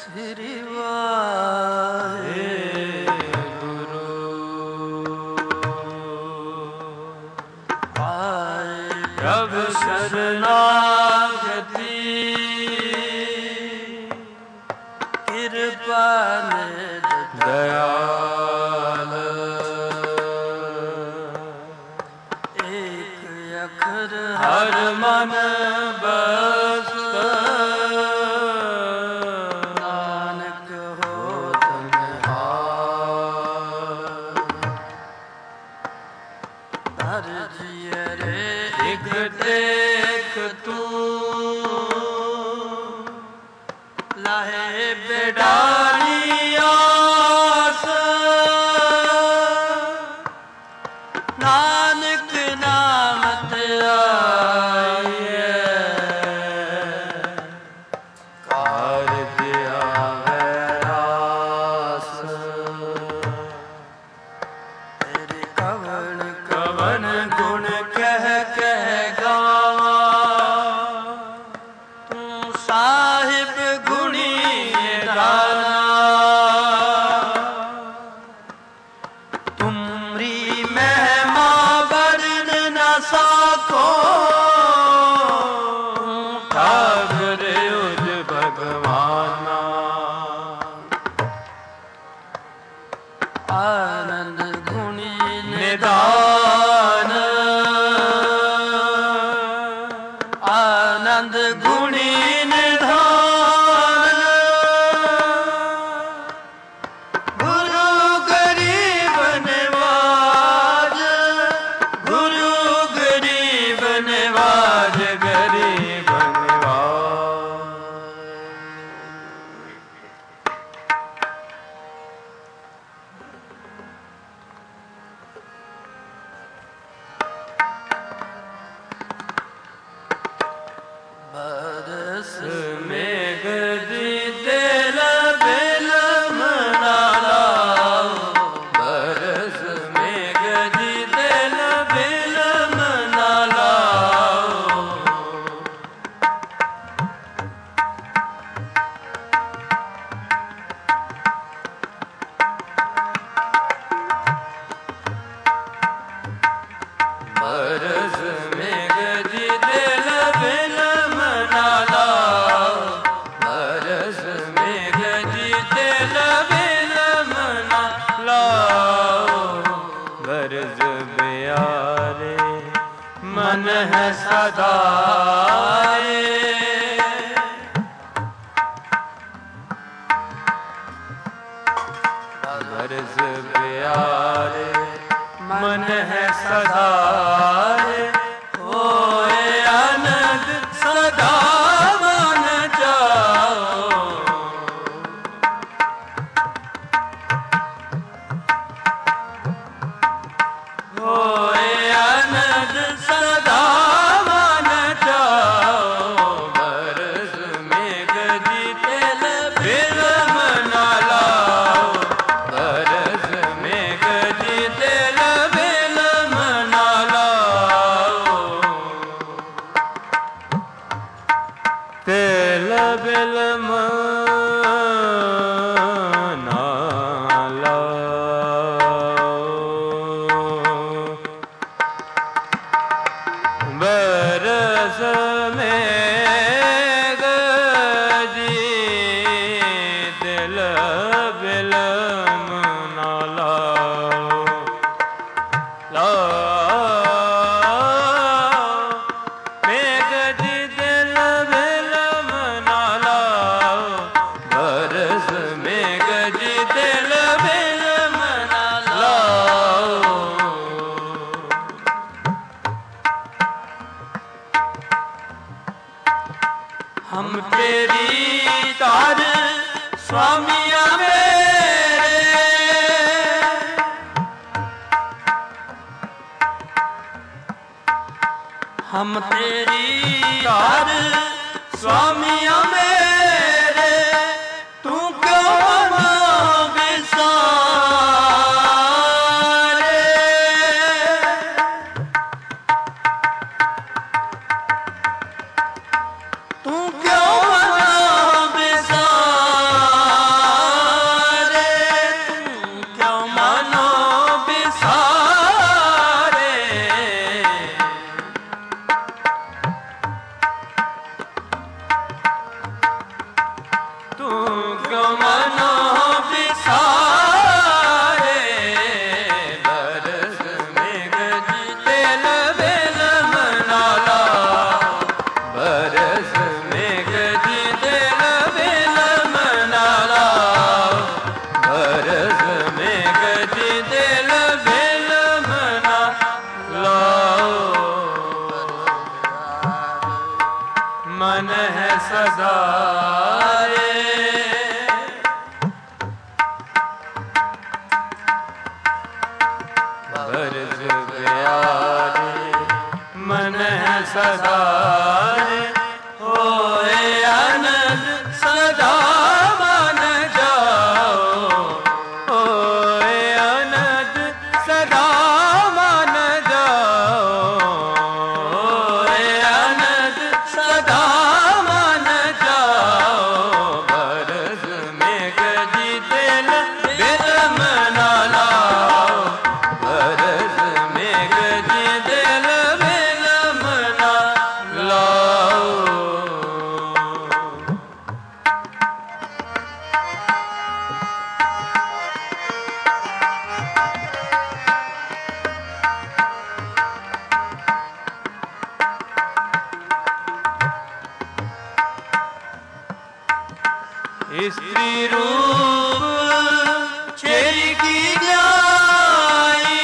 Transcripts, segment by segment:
श्री वाहे गुरु आए प्रभु शरणागति कृपा दयाल एक अखर हर मन बस नानक हो हर जिय रे एक टेक तू लाहे बेडारी आस नानक नाम ते आइए कार दिया है रास तेरे कवन कवन गुण कह कह गावा तू साहिब गुणी दाना तुमरी महिमा वर्ण न साको ठाकुर उज भगवाना आनंद गुणी निदान आनंद गुणी निधान गुरु गरीब निवाज गुरु गरीब निवाज गरीब निवाज बरस मेघ दिल बिल मनाला बरस मेघ दिल बिल मनाला बरस मेघ दिल बिल मनाला बरस मेघ दिल बिल मनाला बरस प्यारे मन है सदाए बरस प्यारे मन है सदाए होए आनंद सदा मन जाओ होए आनंद सदा मन जाओ बरस मेघ दिल बिल मना लाओ बरस मेघ दिल बिल मना लाओ तिल बिल मना लाओ बरस मेघ जी दिल बिल मना लाओ मेघ जी दिल बिल मना लाओ बरस मेघ जी दिल बिल मना लाओ हम तेरी तार स्वामिया मेरे हम तेरी तार स्वामिया मेरे तू क्यों मना विसारे तू क्यों मना विसारे मनो बिसारे बरस मेघ तेल बेल मनाला बरस मेघ तेल बेल मनाला बरस मेघ तेल बेल मनाला मन है सदा सदा होए आनंद सदा मान जाओ होए आनंद सदा मान जाओ होए आनंद सदा मान जाओ बरस मेघ तेल बेल मना लाओ बरस मेघ तेल स्त्री रूप चेरी की न्याई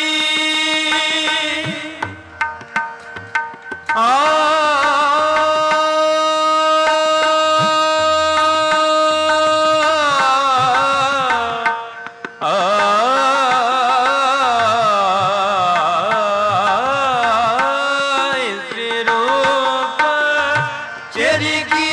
स्त्री रूप चेरी की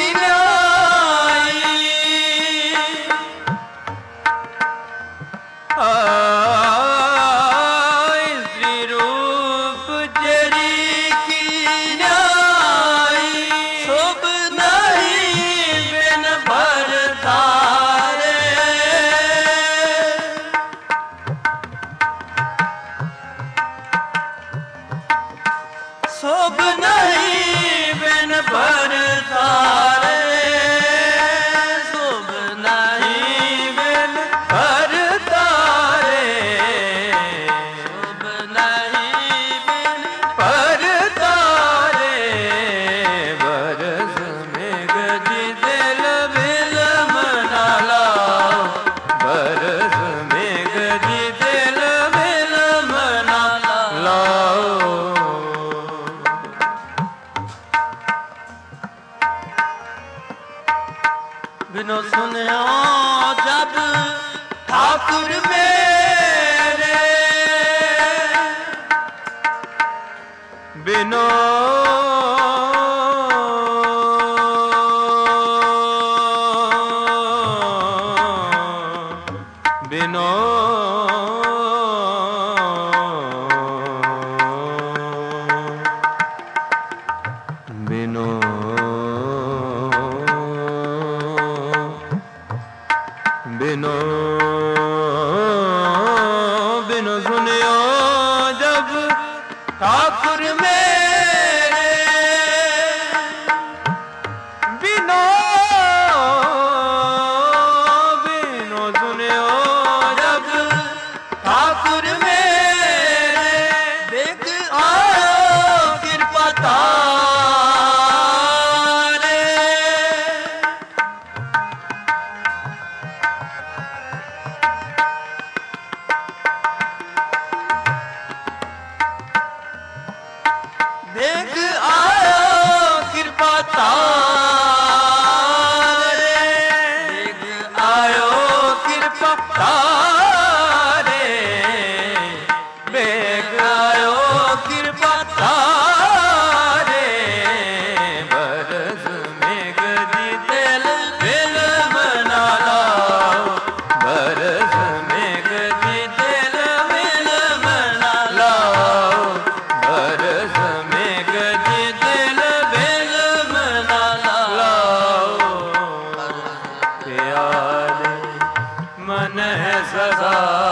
स्त्री रूप जरी की न्याई शुभ नहीं बिन भर तारे शुभ नहीं बिन भर तारे बिनो सुनो जब ठाकुर मेरे बिनो बिनो बिनो बिनो बिनो सुनियो जब ठाकुर मेरे बिनो बिनो सुनियो जब ठाकुर मेरे देख आओ कृपा देख आयो कृपा तारे देख आयो कृपा तारे देख आयो कृपा तारे बरस मेघ तेल बेल मना लाओ बरस मेघ तेल बेल मना लाओ बरस मन है सदा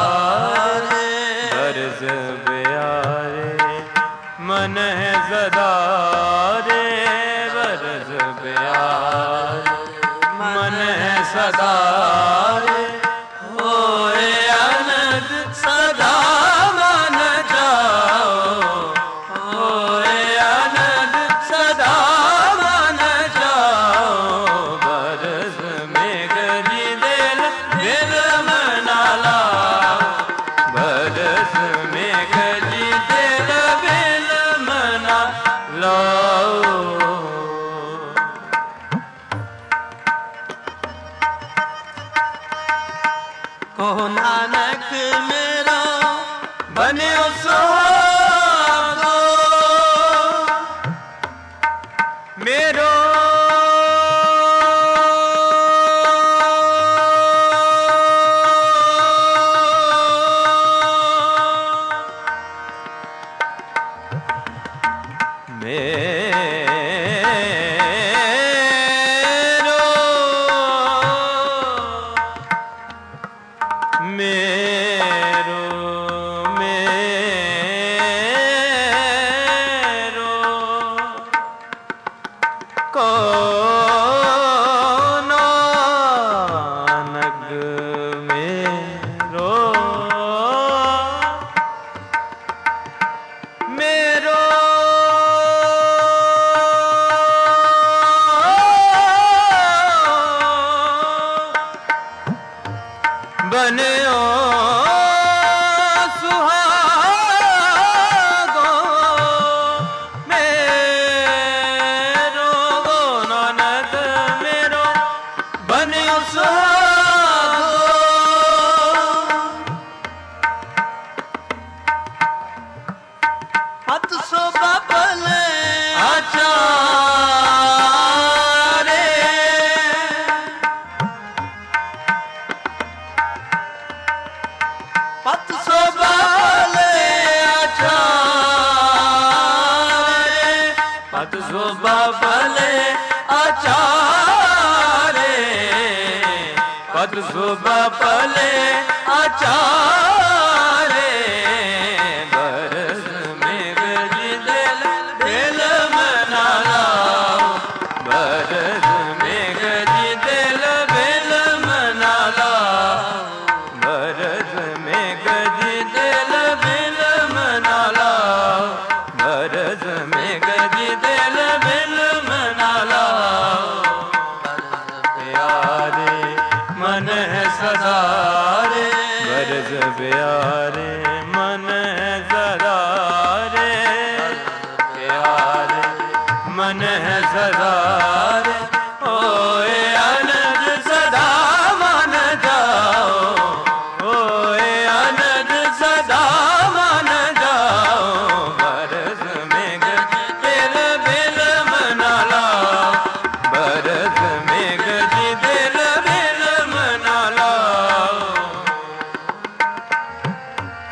बरस प्यारे मन है सदा रे बरस प्यारे मन है सदा रे होए आनंद सदा मन जाओ होए आनंद सदा मन जाओ बरस में गरी दिल दिल मना लाओ बरस में गरी दिल दिल मना लाओ को नानक मेरा बन्यो सुहागो मेरो बन्यो सुहागो मेरो गो नानक मेरो बन्यो सुहागो हथ सो बाबले आचारे पत सो बाले आचारे पत सो बाले आचारे पत सो बाले आचारे बरस में गरी दिल दिल मना लाओ बरस में गरी दिल दिल मना लाओ बरस में गजी दिल बिल मना लाओ बरस में गजी दिल बिल मना लाओ प्यारे मन है सदा रे बरस प्यारे मन है सदा रे प्यारे मन है सदा रे ओए आनंद सदा मन जाओ होए आनंद सदा मन जाओ बरस में गजी दिल बिल मना लाओ बरस में गजी दिल बिल मना लाओ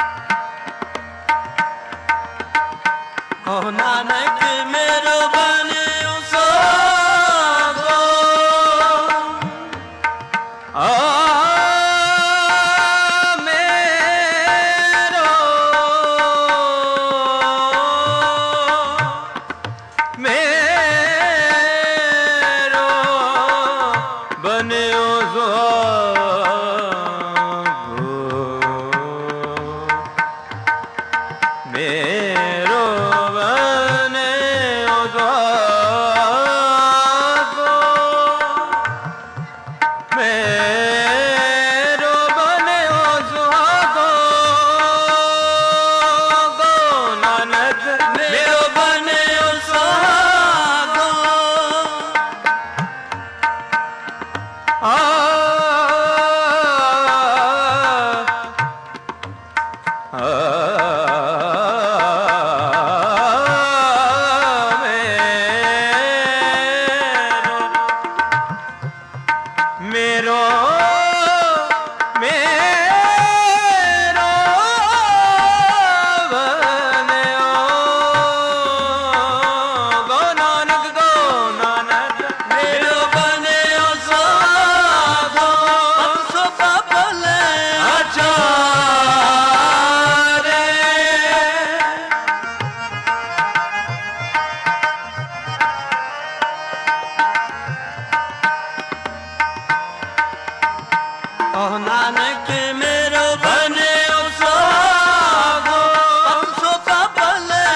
ਉਹ ਨਾਨਕ मेरो बने उसागो पद सो बाबले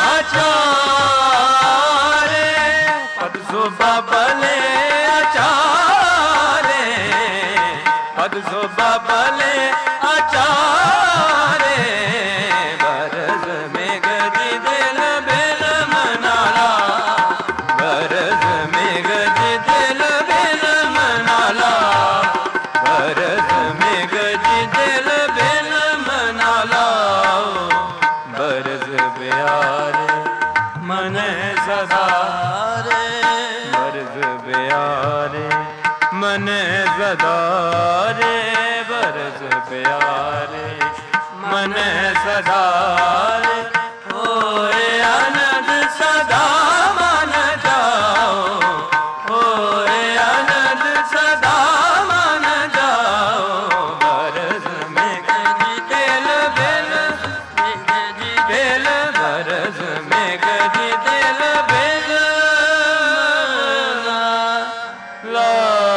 आचारे पद सो बाबले आचारे पद सो बाबले आचारे बरस में गदी दिल बिल मनाला बरस में गदी दिल बिल मनाला बरस में गदी दिल बिल मनाला बरस प्यार मन सदा रे बरस प्यार मन सदा रे बरस प्यारे मन सदा रे होए आनंद सदा मन जाओ होए आनंद सदा मन जाओ बरस में गजी दिल बिल दिल बरस में गजी दिल बिल ला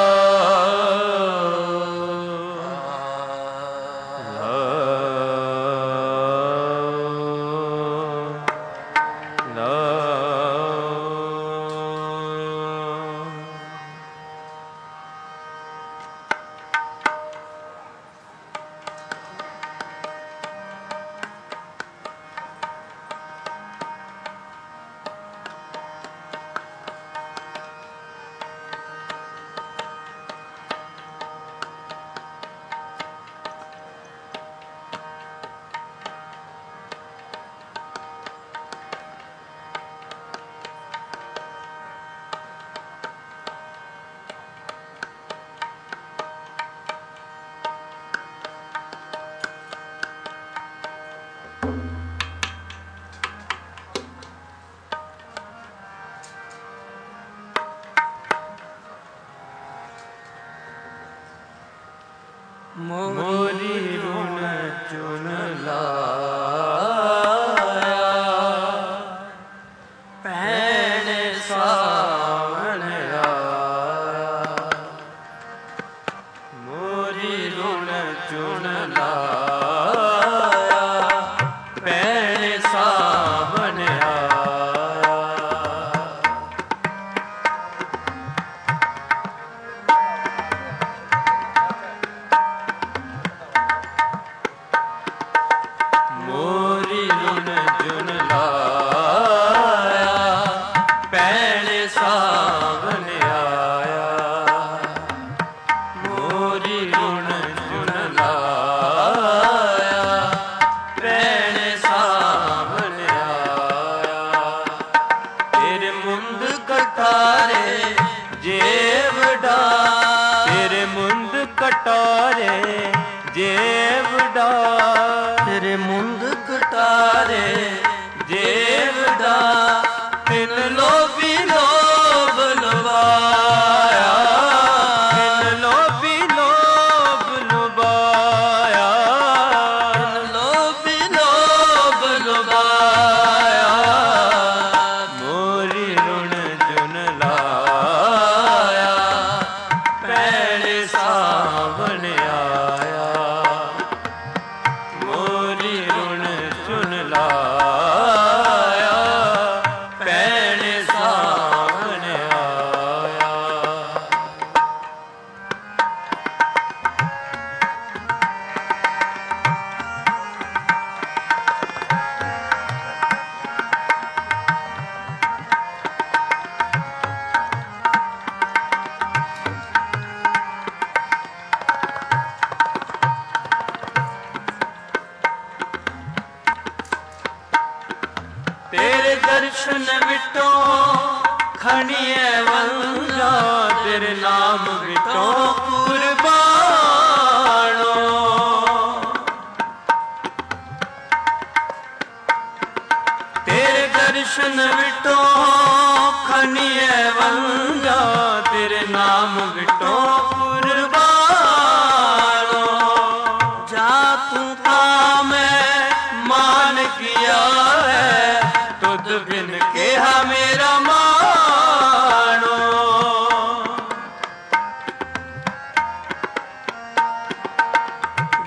मोरी रुन चुन लाया पैण सावन आया मोरी रुन चुन लाया पैण सावन आया मोरी रुन जुन लाया पैण सावन आया मोरी रुन जुन लाया पैण सावन आया तेरे मुंद कटारे जेवड़ा तेरे मुंद कटारे जेवड़ा तेरे मुंद कटारे जेवड़ा तिन लोभी लोभ लुभाया तिन लोभी लोभ लुभाया तिन लोभी लोभ लुभाया मोरी रुन जुन लाया पैण सावन आया मोरी रुन चुन लाया पैण सावन आया तेरे दर्शन विटो खणिए वंजा तेरे नाम विटो कुर्बानो तेरे दर्शन विटो खणिए वंजा तेरे नाम विटो कुर्बानो जा तू काम मान किया है तुद बिन केहा मेरा मानो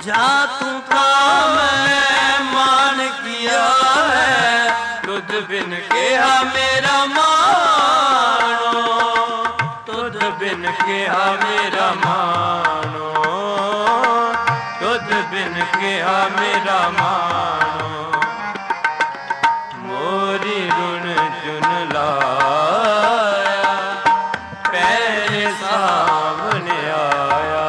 जा तू था मैं मान किया है, तुझ बिन केहा मेरा मानो, तुझ बिन केहा मेरा मानो, तुझ बिन केहा मेरा मानो। मोरी रुन चुन लाया, पैर सामने आया,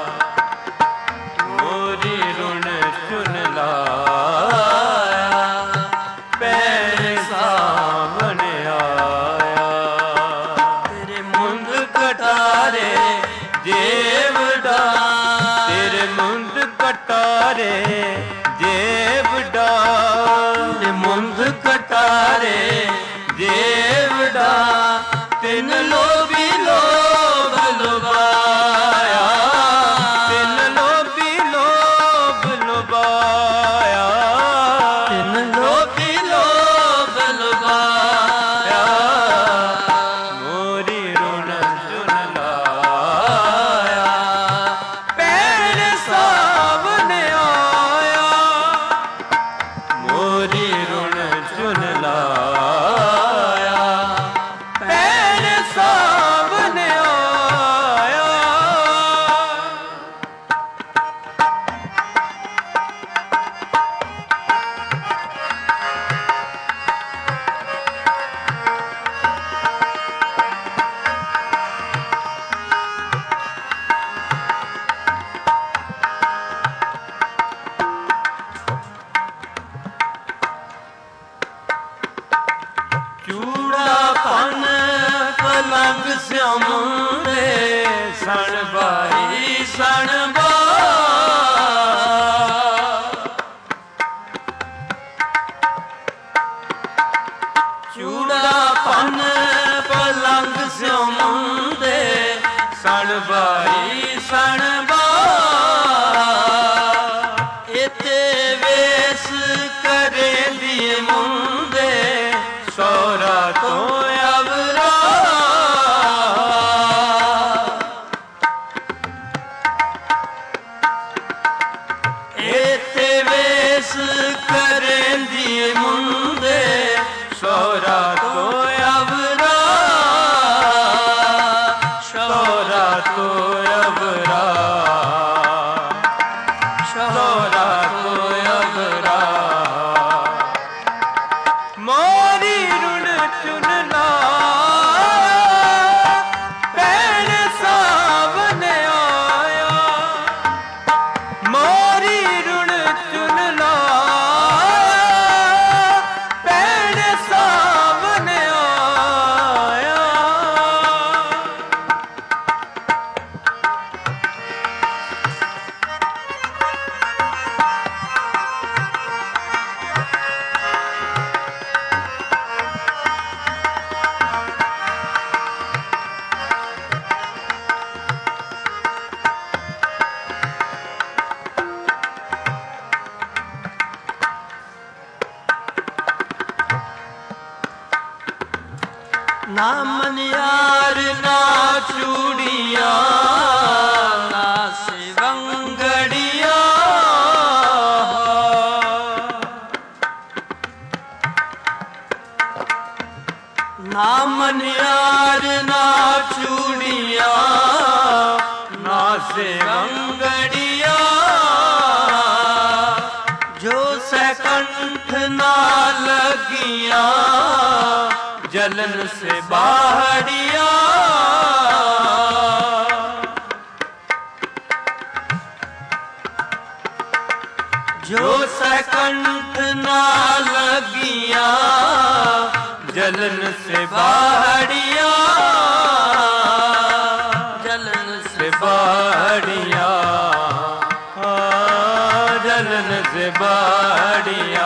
मोरी रुन चुन लाया, पैर सामने आया। तेरे मुंद कटारे जेवड़ा, तेरे मुंद कटारे जेवड़ा, मुंद कटारे जेवड़ा, तिन लोभी लोभ लुभाया, तिन लोभी लोभ लुभाया, तिन लोभी लोभ लुभाया। मोरी रुन चुन लाया, पैर सामने आया, मोरी रुन चुन लाया, पैर सामने आया। चूड़ा पन पलंग स्यामुंदे, सण बाई सण बा, चूड़ा पन पलंग स्यामुंदे, सण बाई सण बा। इते वेस करे दिए मुंदे, सौरा तो अवरा, इते वेस करेंदी मुंदे, सौरा तो अवरा, सौरा तो अवरा, सौरा तो अवरा। मोरी रुन चुन लाया, पैर सामने आया, मोरी रुन चुन लाया, पैर सामने आया। ना मनियार ना चूड़िया, ना सिवंगड़िया, ना मनियार ना चूड़िया, ना सिवंगड़िया। जो सकंठ ना लगिया, जलन से बाहरिया। जो सकंठ ना लगिया, जलन से बाहरिया, जलन से बाहरिया, जलन से बाहरिया।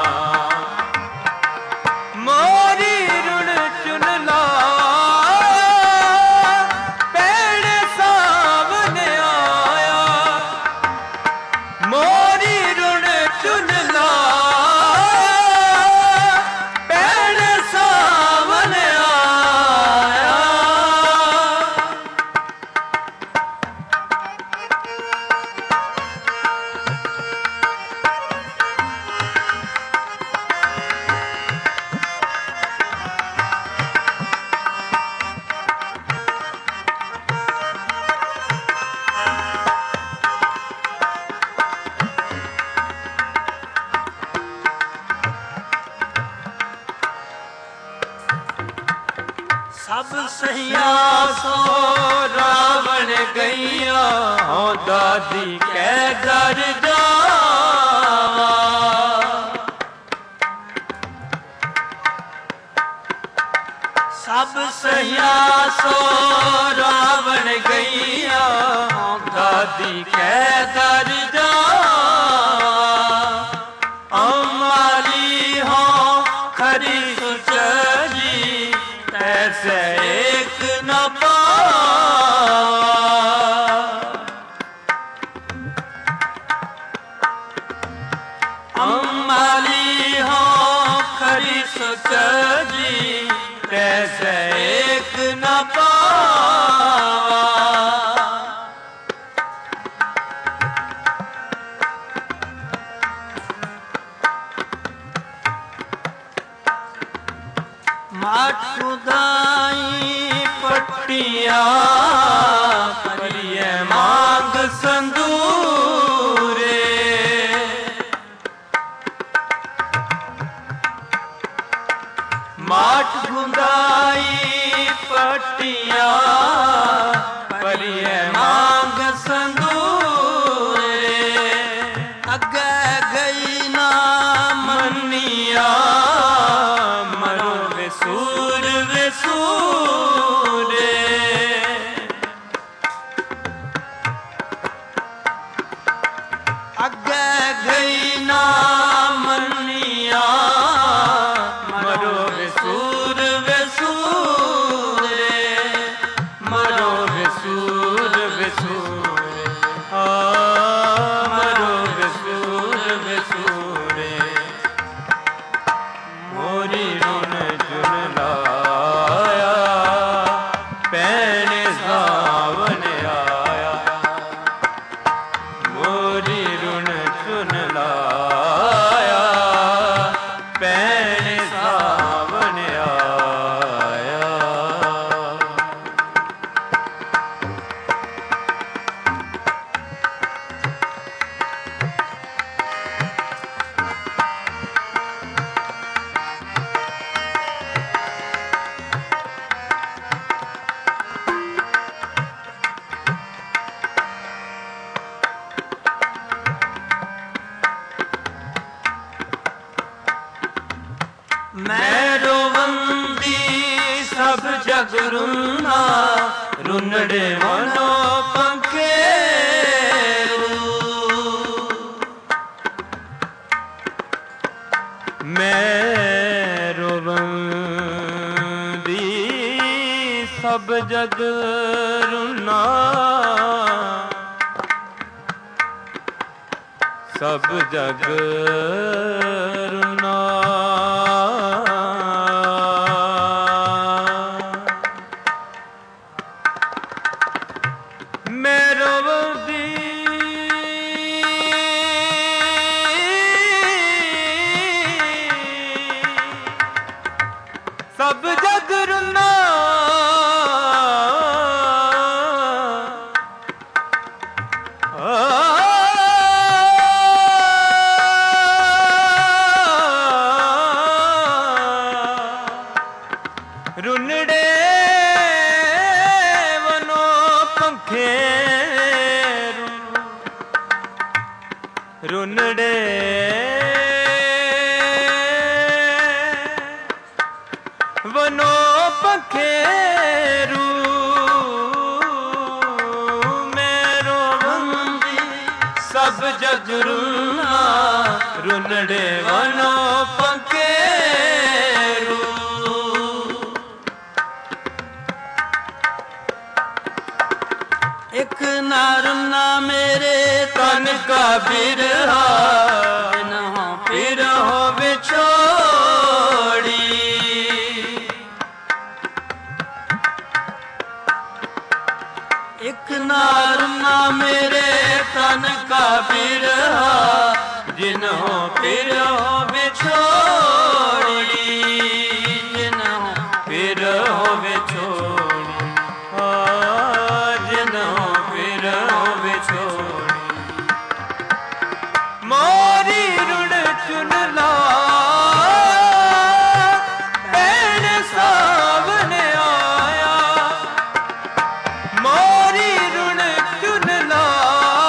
मोरी रुन चुन लाया, पैर सामने आया, मोरी रुन चुन लाया, पैर सामने आया। दादी कै दर जावा। सब सहिया सो रावण गैया दादी कै दर जावा। अमाली हो खरी सुचरी तैसे एक न पावा। अमाली हो खरी सुचरी तैसे एक न पावा। माट खुदाई पट्टिया परिये मांग संदूरे। माट खुदाई पट्टिया परिये मांग संदूरे। अगे गई ना मनिया मरो विसूर विसूरे। अगे गई ना मनिया मरो विसूर विसूरे। मरो विसूर विसूरे मरो विसूर विसूरे। मोरी रुन चुन लाया पैने सावन आया। मोरी रुन चुन लाया पैने सावन आया। मैं रोवंदी सब जग रुन्ना रुनड़े मनो पंखेरू। मैं रोवंदी सब जग रुन्ना सब जग रुन्ना। मैं रोवंदी सब जग रुन्ना रुनड़े वनो पंखेरू। रुनड़े वनो पंखेरू। मैं रोवंदी सब जग रुन्ना रुनड़े वनो पंखेरू। एक नारना मेरे तन का बिरहा न हो फिर हो बिछोड़ी। एक नारना मेरे तन का बिरहा जिन हो फिर हो बिछोड़ी। जिन हो फिर हो बिछोड़ी जिन हो फिर हो बिछोड़ी। मोरी रुण चुन ला पैन सावन आया। मोरी रुण चुन ला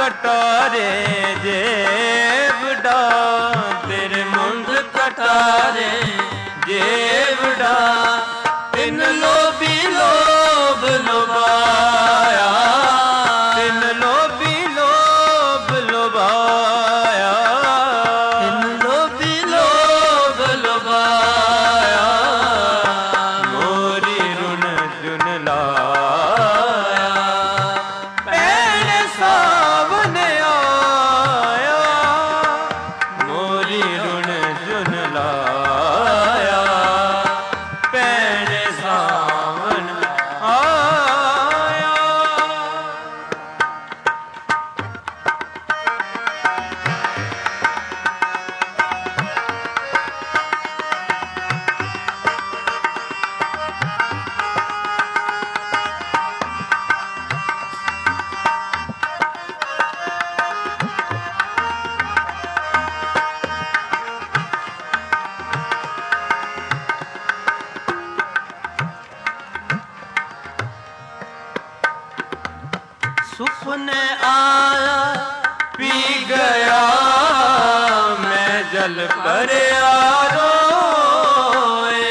कटारे जेवड़ा, तेरे मुंद कटारे जेवड़ा, तिन लोभी लोभ लुभाया, तिन लोभी लोभ लुभाया, तिन लोभी लोभ लुभाया, मोरी रुन जुन लाया, पैण सावन आया, मोरी रुन जुन लाया, पैण सावन आया। सुपने आया पी गया, मैं जल पर रोए,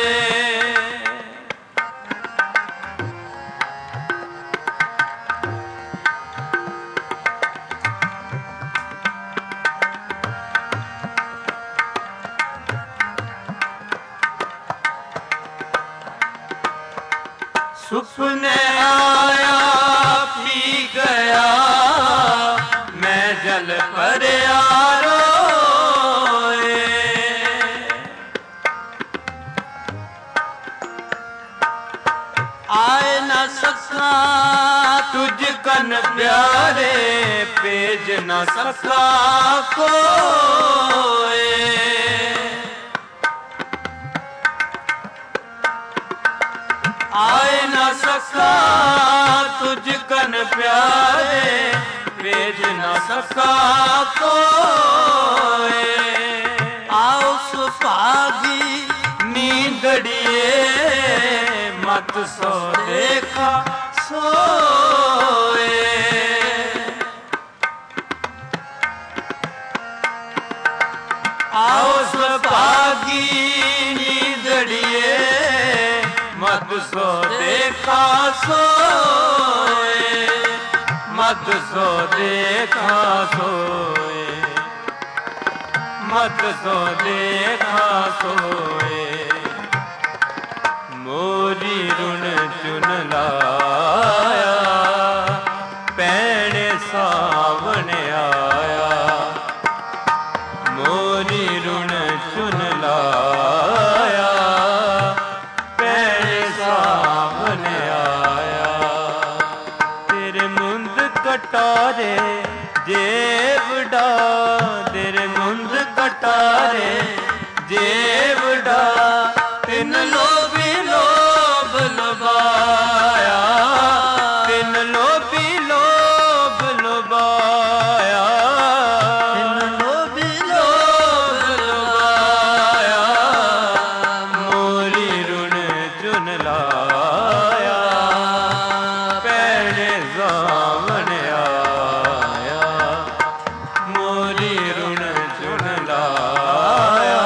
सुपने आया पी गया, मैं जल पर रोए, आए न सका तुझ कन प्यारे, भेज न सका कोई, आए न सका तुझ कन प्यारे, भेज न सका कोई, आओ सुभागी नींदड़िए, मत सो देखा सोए, आओ सुभागी नींदड़िए, मत सो देखा सोए, मत सो देखा सोए, मत सो देखा सोए, मोरी रुन चुन लाया, पैण सावन आया, मोरी रुन चुन लाया, पैण सावन आया, तेरे मुंद कटारे जेवड़ा, तेरे मुंद कटारे जेवड़ा, तिन लोभी लोभ लुभाया, तिन लोभी लोभ लुभाया, तिन लोभी लोभ लुभाया, मोरी रुन जुन लाया, पैण सावन आया, मोरी रुन जुन लाया,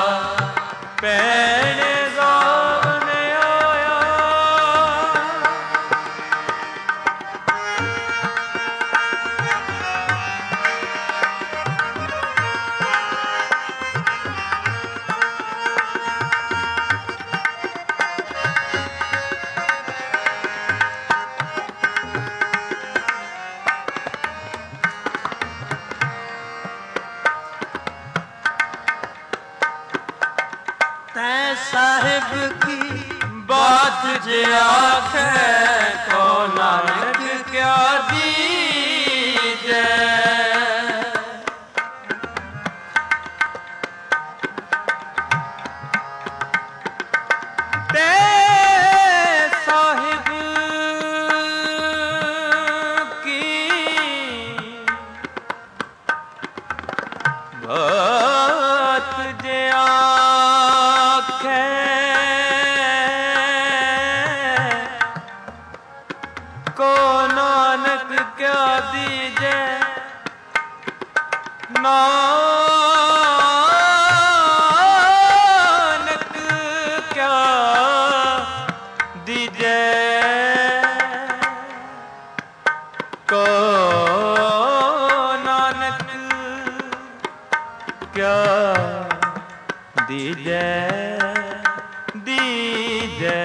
पैण सावन आया। तै साहिब की बात जे आखे, को नानक क्या दीजे, ते साहिब की बात जे आखे, को नानक क्या दीजे, क्या दीजै दीजै।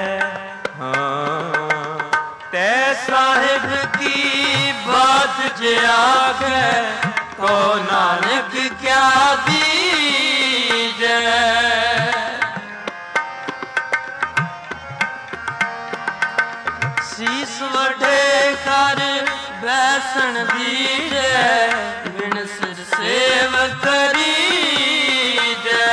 हाँ तै साहिब की बात जे आखे को नानक क्या दीजै। सीस वढे कर बैसन दीजै बिन सिर सेव करीजै।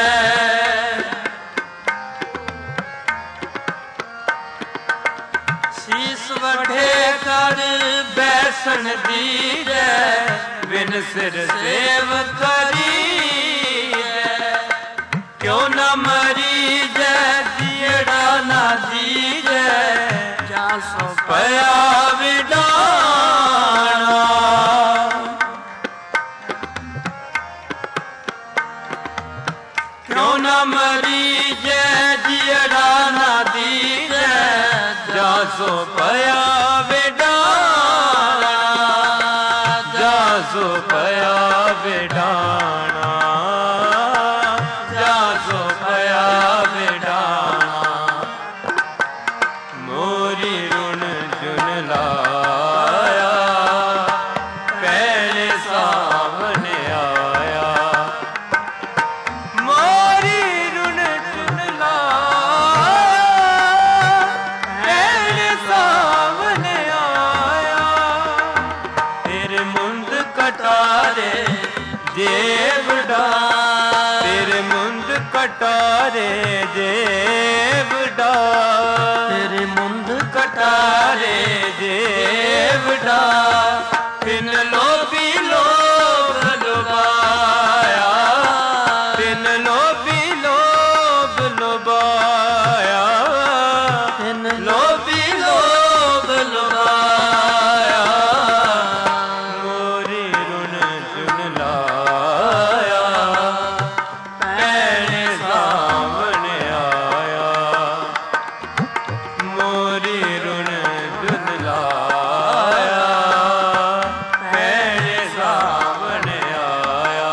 सीस वढे कर बैसन दीजै बिन सिर सेव करीजै। क्यों न मरीजै जियड़ा ना दीजै जा सो पया विडाना। क्यों न मरीजै जियड़ा ना दीजै जा सो पया विडाना। जा सो पया विडाना। जा सो पया विडाना। मोरी रुन जुन लाया पहले सामने आया। मोरी रुन जुन लाया पहले सामने आया। तेरे मुंद कटारे जेबड़ा। तेरे मुंद कटारे जेबड़ा। तेरे मुंद कटारे जेबड़ा। तिन लोभी लोभ लुभाया। तिन लोभी लोभ लुभाया। तिन लोभी लोभ लुभाया। मोरी रुन चुन लाया पैने सामने आया। मोरी रुन चुन लाया पैने सामने आया।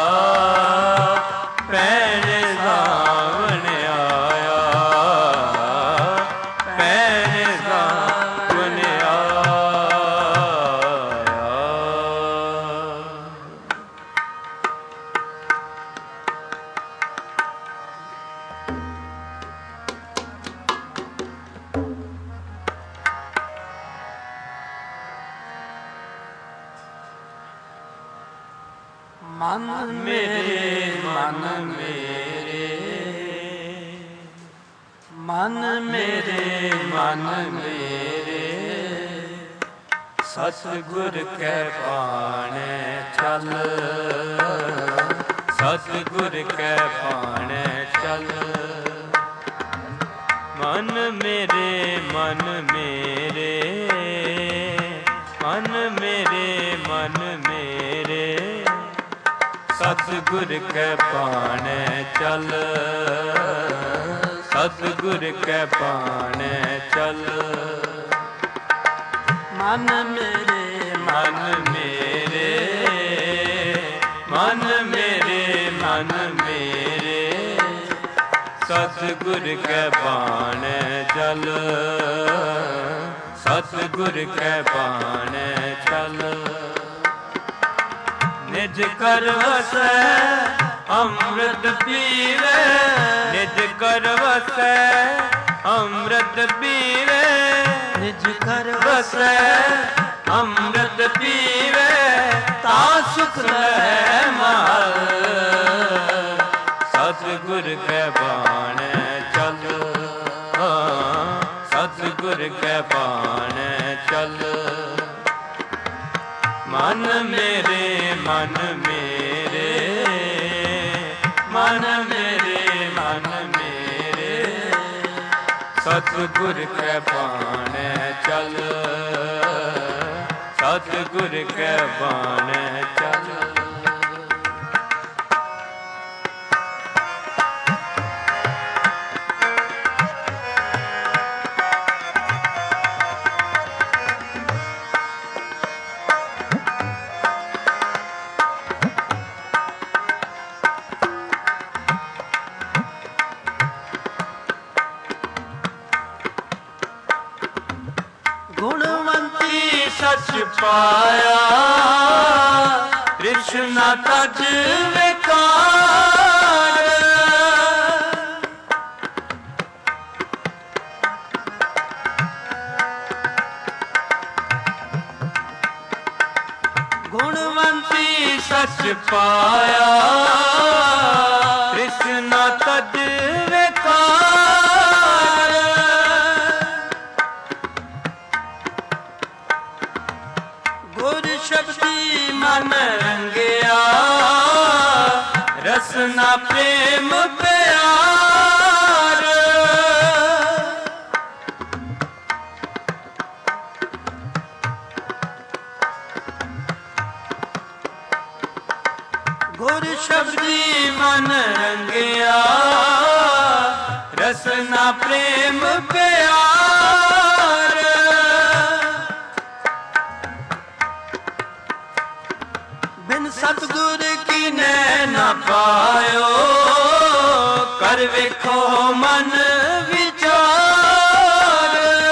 पैने सामने आया। पैने सामने आया। मन मेरे मन मेरे मन मेरे मन मेरे सतगुर कै पाने चल। सतगुर कै पाने चल। मन मेरे मन मेरे मन मेरे मन मेरे सतगुर कै पाने चल। सतगुर कै पाने चल। मन मेरे मन मेरे मन मेरे मन मेरे सतगुर कै पाने चल। सतगुर कै पाने चल। निज कर वसै अमृत पीवे। निज कर वसै अमृत पीवे। निज कर वसै अमृत पीवे ता सुख लहै महल। सतगुर कै बाणे चल। सतगुर कै बाणे चल। मन मेरे मन मेरे मन मेरे मन मेरे सतगुर कै बाणे चल। सतगुर कै बाणे चल। सच पाया तृष्णा तज विकार गुणवंती सच पाया तृष्णा तज विकार गुर शब्दी मन रंगिया रसना प्रेम प्यार गुर शब्दी मन रंगिया रसना प्रेम प्यार बिन सतगुर की न पायो कर वेखो मन विचार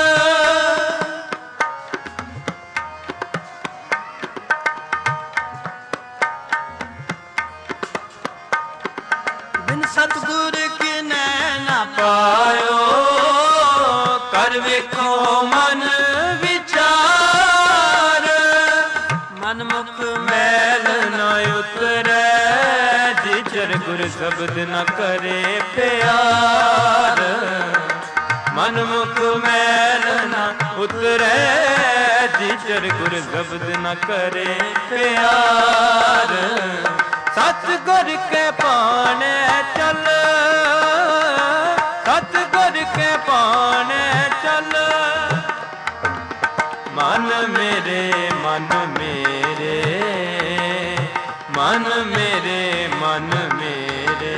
बिन सतगुर की न पायो कर वेखो मन विचार मन मुख मैल न उतरे जिचर गुर शब्द न करे प्यार मन मुख मैल न उतरे जिचर गुर शब्द न करे प्यार सतगुर के पाने चल सतगुर के पाने चल मन मेरे मन मेरे मन मेरे मन मेरे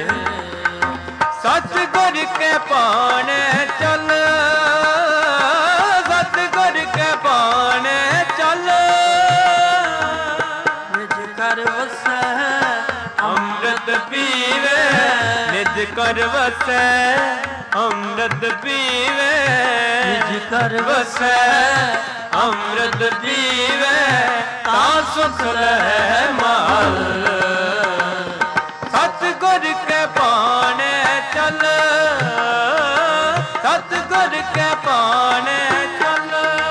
सतगुर के पाने चल सतगुर के पाने चल निज कर वसै अमृत पीवे निज कर वसै अमृत पीवे निज कर वसै अमृत पीवे ता सुख रहे माल सतगुर के पाने चल सतगुर के पाने चल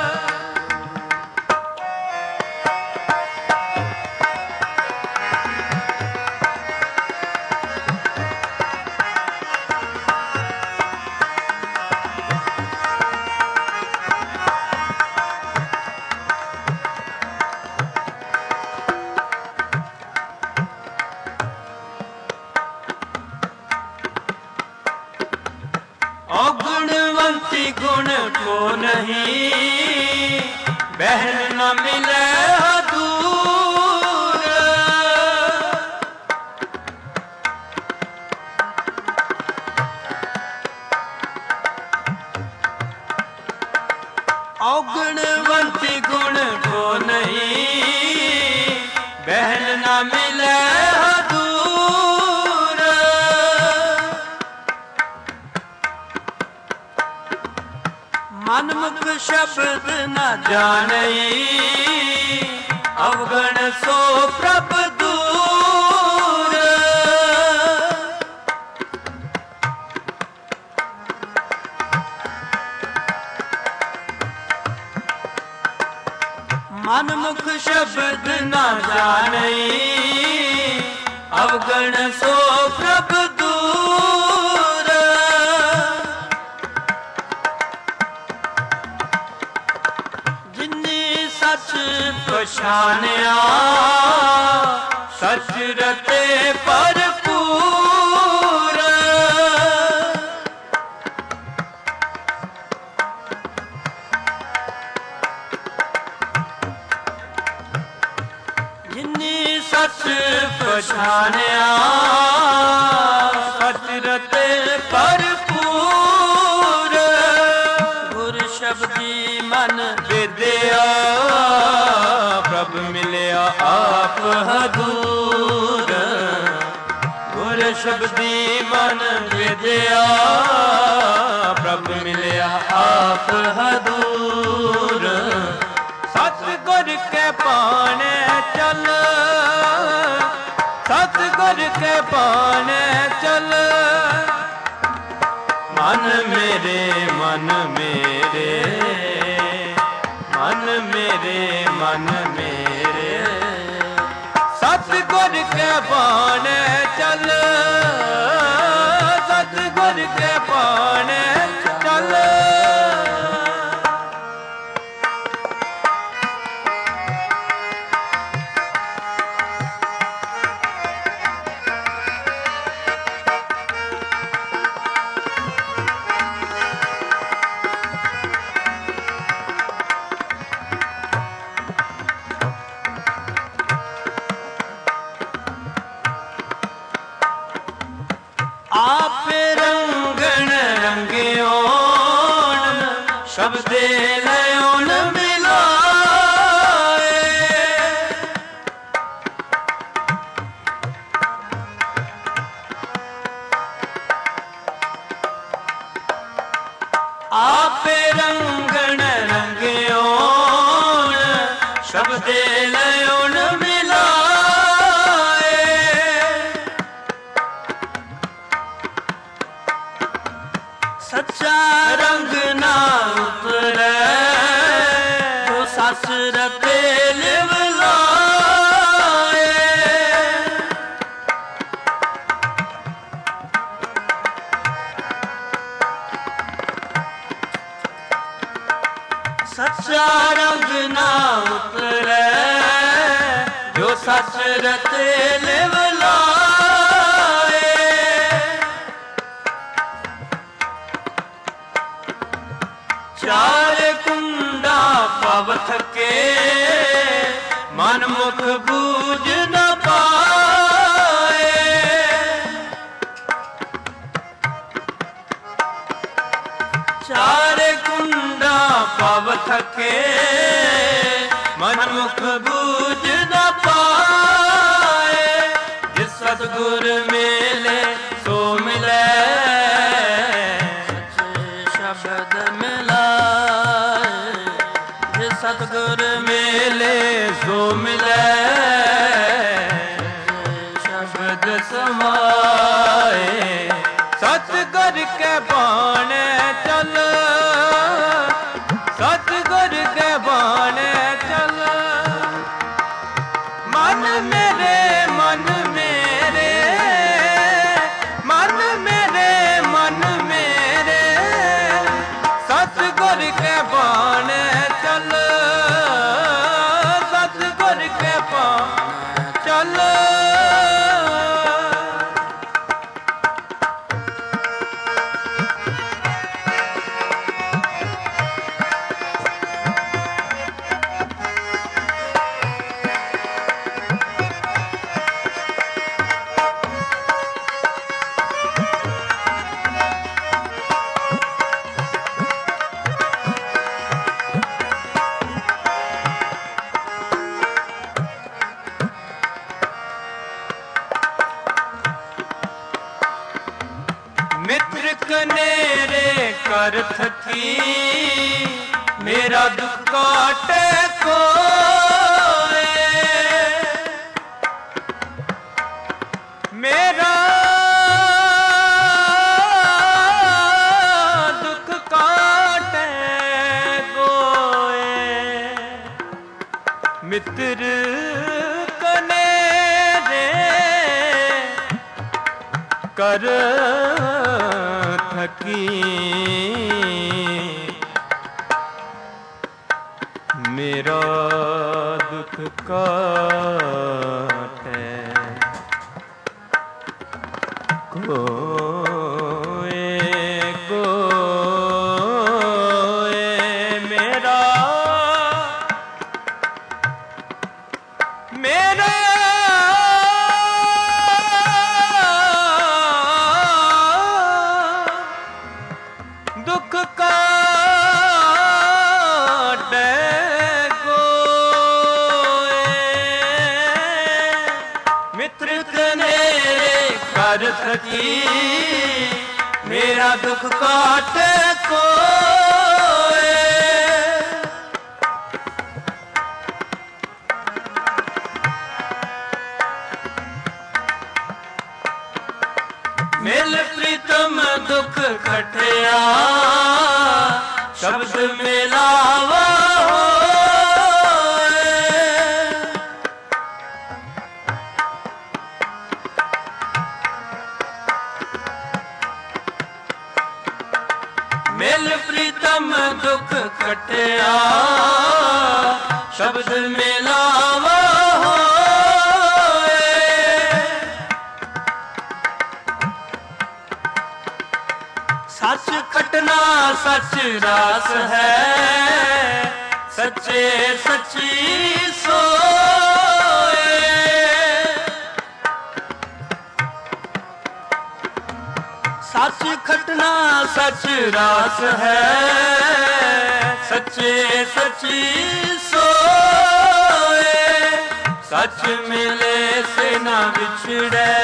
गुणवंती गुण को नहीं बहन न मिले दूर गुणवंती गुण को नहीं बहन न मिले दूर मन मुख शब्द न जानई अवगण सो प्रभ दूर मन मुख शब्द न जानई अवगण सो प्रभ दूर सच पछानिया सच रते भरपूर जिन्नी सच पछानिया सच रते भरपूर गुर शब्दी मन विद्या प्रभ मिलिया आप हदूर गुर शब्दी मन विद्या प्रभ मिलिया आप हदूर सतगुर के पाने चल, सतगुर के पाने चल। मन मेरे मन मेरे, मन मेरे मन मेरे, सतगुर के पाने चल, सतगुर के पाने चल। आप रंगन रंगियोन शब्दे लयोन मिलाए। आप रंगन रंगियोन शब्दे लयोन मिलाए। सच्चा रंग ना उतरे जो सस रते लिव लाए। सच्चा रंग ना उतरे जो सस रते लिव लाए। चार कुंडा पव थके मन मुख बूझ न पाए। चार कुंडा पव थके मन मुख बूझ न पाए। जिस सतगुर मिले सो मिले, शब्द मिलाए। जिस सतगुर मिले सो मिले, शब्द समाए। सतगुर के बाणे चल, सतगुर के बाणे चल। मन मेरे मन मेरे, मन मेरे मन मेरे, सतगुर के बाणे चल, सतगुर के बाणे चल। मित्र कनेरे कर थकी मेरा दुख काटे कोए। मेरा दुख काटे कोए। मित्र कनेरे कर थकी मेरा दुख काटे कोए कोए। मेरा मेरा दुख काटे कोए। मित्र कनेरे कर थकी मेरा दुख काटे कोए। ਮਿਲ ਪ੍ਰੀਤਮ ਦੁਖ ਖਟਿਆ ਸ਼ਬਦ ਮਿਲਾਵਾ ਮਿਲ ਪ੍ਰੀਤਮ ਦੁਖ ਖਟਿਆ ਸ਼ਬਦ ਮਿਲਾਵਾ ਹੋਏ ਸੱਚ ਖਟਨਾ ਸੱਚ ਰਾਸ ਹੈ ਸੱਚੇ ਸੱਚੀ ਸੋਏ ਸੱਚ ਖਟਨਾ ਸੱਚ ਰਾਸ ਹੈ ਸੱਚੇ ਸੱਚੀ ਸੋਏ ਸੱਚ ਮਿਲੇ ਸੇ ਨਾ ਵਿਛੜੈ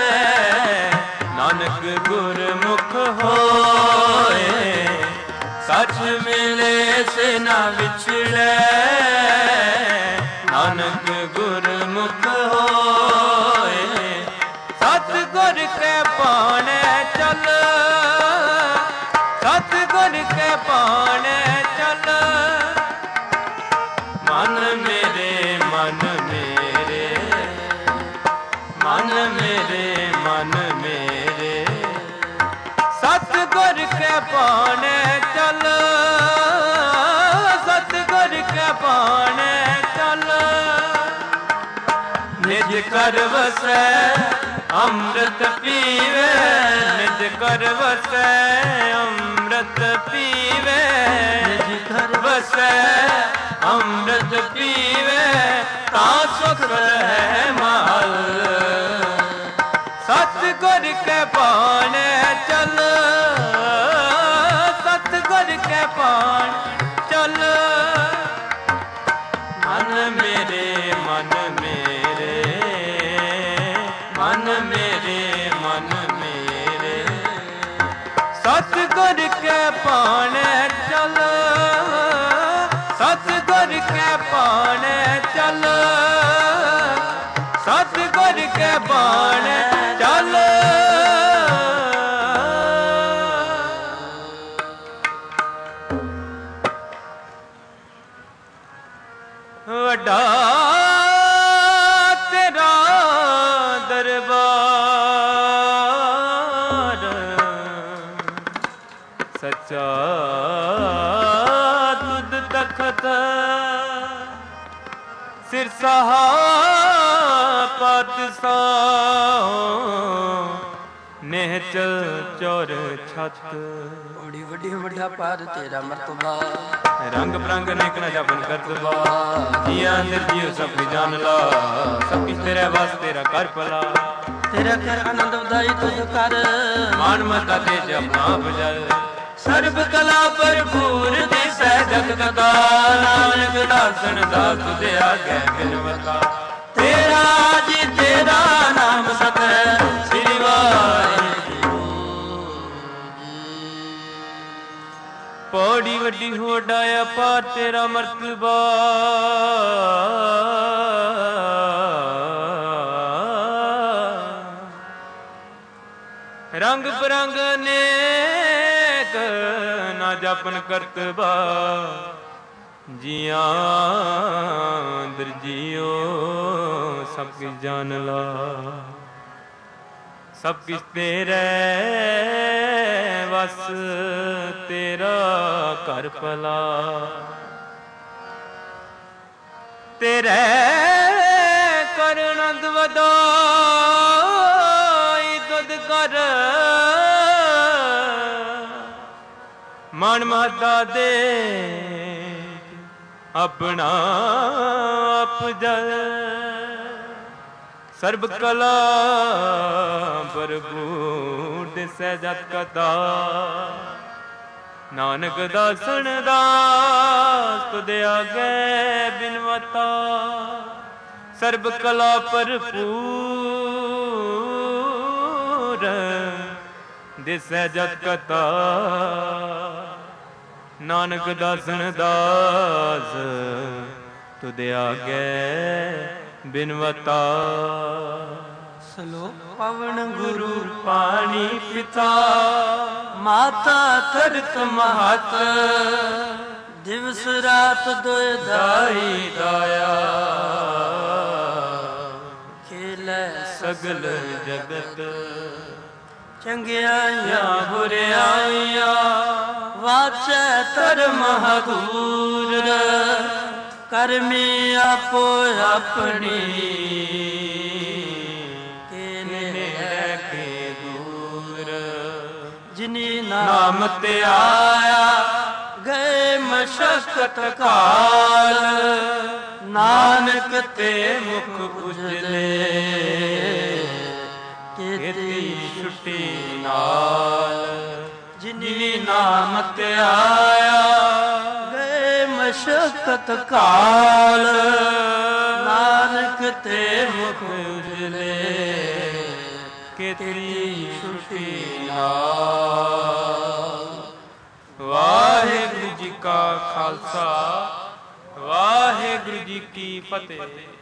ਨਾਨਕ ਗੁਰਮੁਖ ਹੋਏ ਸੱਚ ਮਿਲੇ ਸੇ ਨਾ ਵਿਛੜੈ ਨਾਨਕ ਗੁਰਮੁਖ ਹੋਏ ਸਤਿਗੁਰ ਕੇ ਬਾਣੇ ਚੱਲ ਸਤਿਗੁਰ ਕੇ ਬਾਣੇ ਚੱਲ ਮਨ ਮੇਰੇ ਮਨ ਮੇਰੇ ਮਨ ਮੇਰੇ ਮਨ ਮੇਰੇ ਸਤਿਗੁਰ ਕੇ ਬਾਣੇ ਚੱਲ ਸਤਿਗੁਰ ਕੇ ਬਾਣੇ ਚੱਲ ਨਿਜ ਕਰ ਵਸੈ ਅੰਮ੍ਰਿਤ ਪੀਵੇ ਨਿਜ ਕਰ ਵਸੈ ਅੰਮ੍ਰਿਤ ਪੀਵੇ ਨਿਜ ਕਰ ਵਸੈ ਅੰਮ੍ਰਿਤ ਪੀਵੇ ਤਾਂ ਸੁਖ ਹੈ ਮਹਲ ਸਤਿਗੁਰ ਕੇ ਬਾਣੇ ਚੱਲ ਸਤਿਗੁਰ ਕੇ ਬਾਣੇ ਚੱਲ ਮਨ ਮੇਰੇ ਮਨ ਮੇਰੇ ਮਨ ਮੇਰੇ ਮਨ ਮੇਰੇ ਸਤਿਗੁਰ ਕੇ ਬਾਣੇ ਚੱਲ ਸਤਿਗੁਰ ਕੇ ਬਾਣੇ ਚੱਲ ਸਤਿਗੁਰ ਕੇ ਬਾਣੇ ਚੱਲ ਵੱਡਾ ਤੇਰਾ ਦਰਬਾਰ ਸੱਚਾ ਤੁਧ ਤਖਤ ਸਿਰਸਾਹ ਪਾਤਸ਼ਾਹ ਨਿਹਚਲ ਚੌਰ ਛਤ ਬੜੀ ਵੱਡੀ ਵੱਡਾ ਪਾਰ ਤੇਰਾ ਮਰਤਬਾ ਰੰਗ ਬਰੰਗ ਨੇਕਣਾ ਜਪਨ ਕਰਤਬਾ ਜੀਆ ਅੰਦਰ ਜੀਉ ਸਭ ਜਾਣ ਲਾ ਸਭ ਕਿਛ ਤੇਰੇ ਵਾਸ ਤੇਰਾ ਕਰ ਭਲਾ ਤੇਰਾ ਕਰ ਆਨੰਦ ਵਧਾਈ ਤੁਧ ਕਰ ਮਾਨ ਮਤਾ ਤੇ ਜਪਨਾ ਬਜਲ ਸਰਬ ਕਲਾ ਭਰਪੂਰ ਦਿਸੈ ਜਗਤ ਦਾ ਨਾਨਕ ਦਾਸਨ ਦਾਸ ਤੁਧ ਆਗੇ ਬਿਨਵਤਾ ਤੇਰਾ ਜੀ ਤੇਰਾ ਨਾਮ ਸਤ ਸ੍ਰੀ ਵਾਹਿਗੁਰੂ ਪੌੜੀ ਵੱਡੀ ਹੋਡਾਇਆ ਪਾਰ ਤੇਰਾ ਮਰਤਬਾ ਰੰਗ ਬਰੰਗ ਨੇਕ ਨਾ ਜਪਨ ਕਰਤਬਾ ਜੀਆਂ ਅੰਦਰ ਜੀਓ ਸਭ ਕਿਛ ਜਾਣ ਲਾ ਸਭ ਕਿਛ ਤੇਰੇ ਵਸ ਤੇਰਾ ਘਰ ਭਲਾ ਤੇਰੇ ਕਰ ਆਨੰਦ ਵਧਾਈ ਤੁਧ ਕਰ ਮਨ ਮਾਤਾ ਦੇ ਆਪਣਾ ਆਪ ਜਲ ਸਰਬ ਕਲਾ ਭਰਪੂਰ ਦਿਸੈ ਜਤ ਕਤਾ ਨਾਨਕ ਦਾਸਨ ਦਾਸ ਤੁਧ ਆਗੇ ਬਿਨਵਤਾ ਸਰਬ ਕਲਾ ਭਰਪੂਰ ਦਿਸੈ ਜਤ ਕਤਾ ਨਾਨਕ ਦਾਸਨ ਦਾਸ ਤੁਧ ਆਗੇ ਬਿਨਵਤਾ ਪਵਨ ਗੁਰੂ ਪਾਣੀ ਪਿਤਾ ਮਾਤਾ ਧਰਤ ਮਹਤ ਦਿਵਸ ਰਾਤ ਦੁਇ ਦਾਈ ਦਾਇਆ ਖੇਲੇ ਸਗਲ ਜਗਤ ਚੰਗਿਆਈਆਂ ਬੁਰਿਆਈਆਂ ਵਾਚੈ ਧਰਮ ਹਦੂਰ ਕਰਮੀ ਆਪੋ ਆਪਣੀ ਨੇੜੇ ਕੇ ਦੂਰ ਜਿਨੀ ਨਾਮ ਤੇ ਆਇਆ ਗਏ ਮਸ਼ਕਤ ਕਾਲ ਨਾਨਕ ਤੇ ਮੁਖ ਉਜਲੇ ਕੀਤੀ ਛੁੱਟੀ ਨਾਲ ਜਿਨੀ ਨਾਮ ਤੇ ਆਇਆ ਗਏ ਮਸ਼ਕਤ ਕਾਲ ਨਾਨਕ ਤੇ ਮੁਖ ਉਜਲੇ ਕੀਤੀ ਛੁੱਟੀ ਨਾਲ। ਵਾਹਿਗੁਰੂ ਜੀ ਕਾ ਖਾਲਸਾ ਵਾਹਿਗੁਰੂ ਜੀ ਕੀ ਫਤਿਹ।